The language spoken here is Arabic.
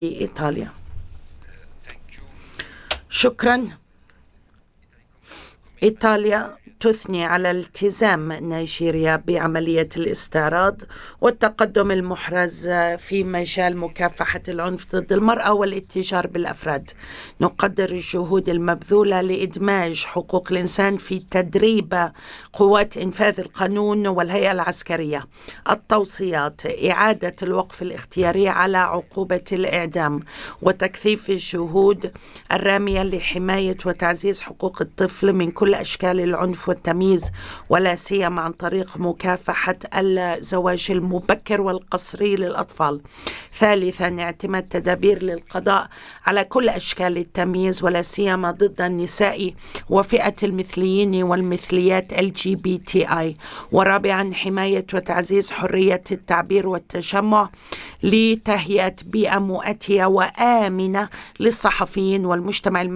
إيطاليا. شكرا. إيطاليا تثني على التزام نيجيريا بعملية الاستعراض والتقدم المحرز في مجال مكافحة العنف ضد المرأة والاتجار بالأفراد. نقدر الجهود المبذولة لإدماج حقوق الإنسان في تدريب قوات إنفاذ القانون والهيئة العسكرية، التوصيات، إعادة الوقف الاختياري على عقوبة الإعدام، وتكثيف الجهود الرامية لحماية وتعزيز حقوق الطفل من كل أشكال العنف والتمييز، ولا سيما عن طريق مكافحة الزواج المبكر والقسري للأطفال. ثالثا، اعتماد تدابير للقضاء على كل أشكال التمييز ولا سيما ضد النساء وفئة المثليين والمثليات LGBTI. ورابعا، حماية وتعزيز حرية التعبير والتجمع لتهيئة بيئة مؤتية وآمنة للصحفيين والمجتمع